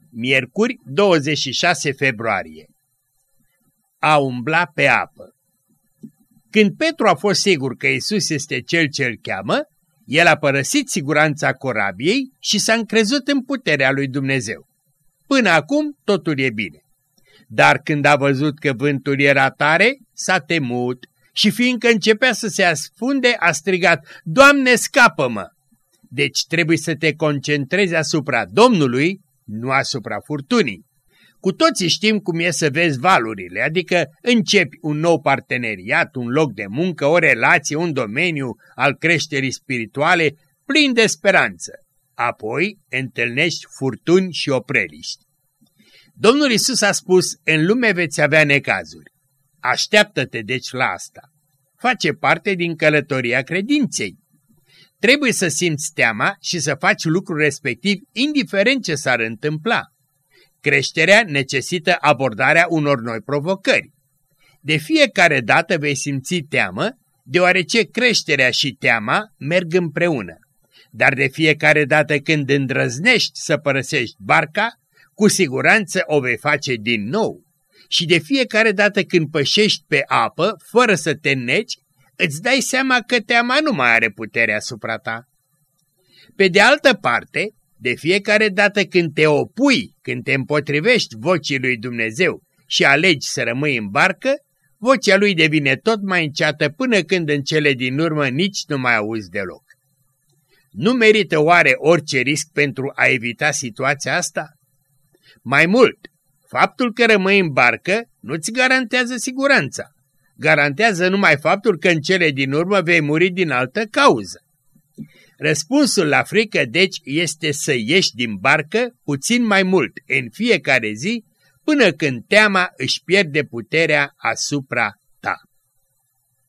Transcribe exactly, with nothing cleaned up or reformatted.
miercuri, douăzeci și șase februarie. A umbla pe apă. Când Petru a fost sigur că Iisus este cel ce îl cheamă, el a părăsit siguranța corabiei și s-a încrezut în puterea lui Dumnezeu. Până acum totul e bine. Dar când a văzut că vântul era tare, s-a temut și fiindcă începea să se asfunde, a strigat: Doamne, scapă-mă! Deci trebuie să te concentrezi asupra Domnului, nu asupra furtunii. Cu toții știm cum e să vezi valurile, adică începi un nou parteneriat, un loc de muncă, o relație, un domeniu al creșterii spirituale plin de speranță. Apoi întâlnești furtuni și opreliști. Domnul Iisus a spus: în lume veți avea necazuri. Așteaptă-te deci la asta. Face parte din călătoria credinței. Trebuie să simți teama și să faci lucrul respectiv indiferent ce s-ar întâmpla. Creșterea necesită abordarea unor noi provocări. De fiecare dată vei simți teamă, deoarece creșterea și teama merg împreună. Dar de fiecare dată când îndrăznești să părăsești barca, cu siguranță o vei face din nou. Și de fiecare dată când pășești pe apă, fără să te înneci, îți dai seama că teama nu mai are putere asupra ta. Pe de altă parte, de fiecare dată când te opui, când te împotrivești vocii lui Dumnezeu și alegi să rămâi în barcă, vocea lui devine tot mai înceată până când în cele din urmă nici nu mai auzi deloc. Nu merită oare orice risc pentru a evita situația asta? Mai mult, faptul că rămâi în barcă nu-ți garantează siguranța. Garantează numai faptul că în cele din urmă vei muri din altă cauză. Răspunsul la frică, deci, este să ieși din barcă puțin mai mult în fiecare zi, până când teama își pierde puterea asupra